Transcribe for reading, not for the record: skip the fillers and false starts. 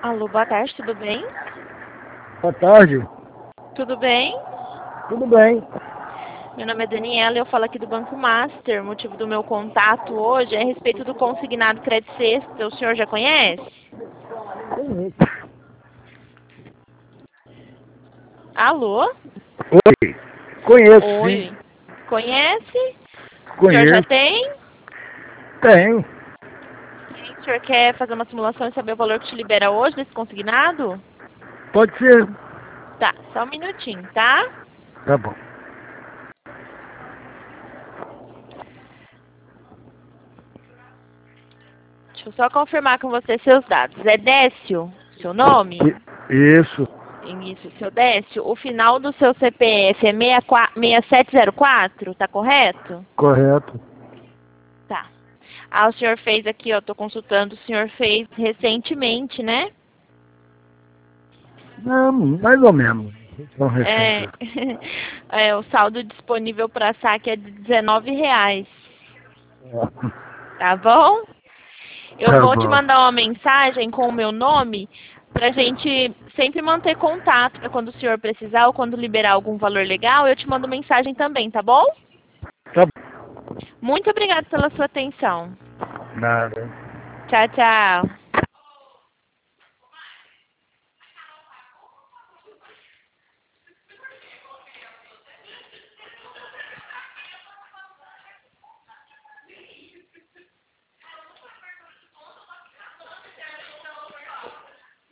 Alô, boa tarde, tudo bem? Boa tarde. Tudo bem? Tudo bem? Meu nome é Daniela e eu falo aqui do Banco Master. O motivo do meu contato hoje é a respeito do consignado Crédito Sexta. O senhor já conhece? Conheço. Alô? Oi. Conheço, sim. Oi. Conhece? O senhor já Conheço. tem? Tenho. O senhor quer fazer uma simulação e saber o valor que te libera hoje desse consignado? Pode ser. Tá, só um minutinho, tá? Tá bom. Deixa eu só confirmar com você seus dados. É Décio, seu nome? Isso. Isso, seu Décio. O final do seu CPF é 6704, tá correto? Correto. Tá. Ah, o senhor fez aqui, ó, tô consultando, o senhor fez recentemente, né? Não, mais ou menos. Não É, recente. o saldo disponível para saque é de R$19, tá bom? Eu Tá vou te bom. mandar uma mensagem com o meu nome pra gente sempre manter contato, para quando o senhor precisar ou quando liberar algum valor legal, eu te mando mensagem também, tá bom? Tá bom. Muito obrigada pela sua atenção. Nada. Tchau, tchau.